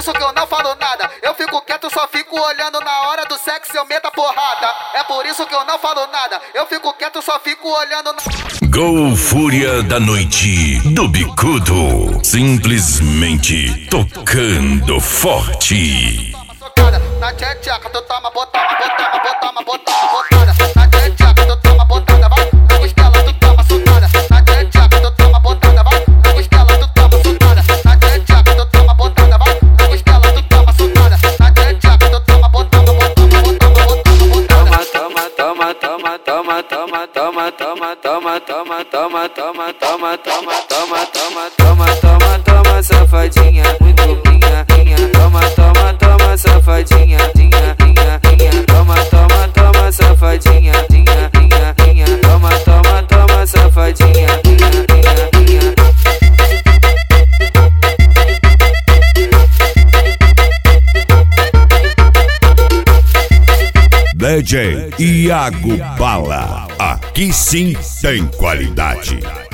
isso que eu não falo nada. Eu fico quieto, só fico olhando. Na hora do sexo eu meto a porrada. É por isso que eu não falo nada. Eu fico quieto, só fico olhando. Gol Fúria da Noite do Bicudo. Simplesmente tocando forte. Na tcheca, tu toma botada. Na tcheca, tu toma botada, vai. Na costela, tu toma socada. Na tcheca, tu toma botada, vai. Na costela, tu toma socada. Na tcheca, tu toma botada, vai. Na costela, tu toma socada. Na tcheca, tu toma botada. Toma, safadinha, muito minha. Toma, safadinha, toma, safadinha, toma, safadinha, DJ Iago Bala, aqui sim tem qualidade.